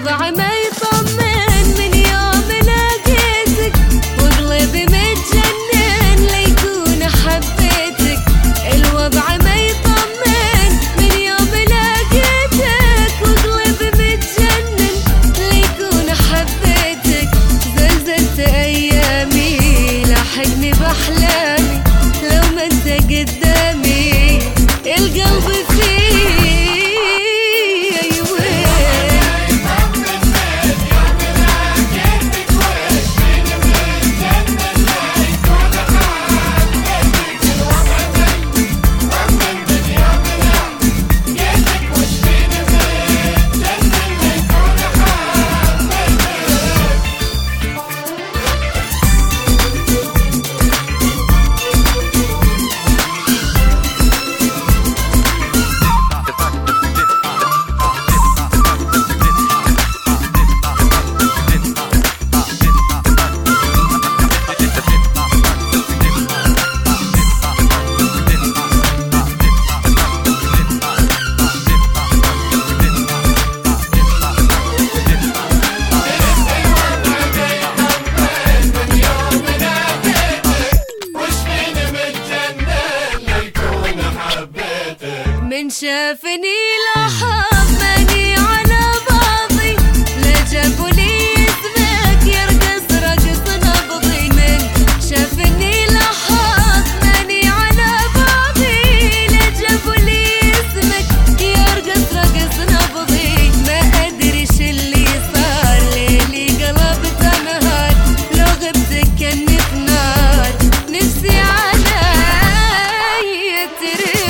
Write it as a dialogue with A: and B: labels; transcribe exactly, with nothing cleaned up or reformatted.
A: الوضع ما يطمن من يوم لقيتك، وقلبي متجنن ليكون حبيتك. الوضع ما يطمن من يوم لقيتك، وقلبي متجنن ليكون حبيتك. زلزلت ايامي لاحقني باحلامي، لو ما انت قدامي القلب فيه من شافني لحظني على بعضي، لا جابوا لي اسمك يرقص رقص نبضي. من شافني لحظني على بعضي، لا جابوا لي اسمك يرقص رقص نبضي. ما ادري ايش اللي صار، ليلي قلبت نهار، لو غبتك كنت نار نفسي على يترك.